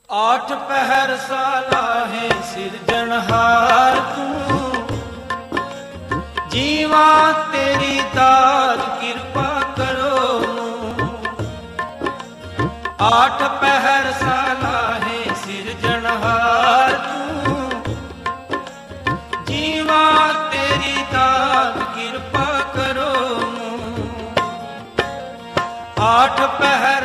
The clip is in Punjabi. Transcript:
ਆਠ ਪਹਿਰ ਸਾਲਾਹੇ ਸਿਰਜਣਹਾਰ ਤੂੰ, ਜੀਵਾ ਤੇਰੀ ਦਾਤ ਕਿਰਪਾ ਕਰੋ। ਆਠ ਪਹਿਰ ਸਾਲਾਹੇ ਸਿਰਜਣਹਾਰ ਤੂੰ, ਜੀਵਾ ਤੇਰੀ ਦਾਤ ਕਿਰਪਾ ਕਰੋ। ਆਠ ਪਹਿਰ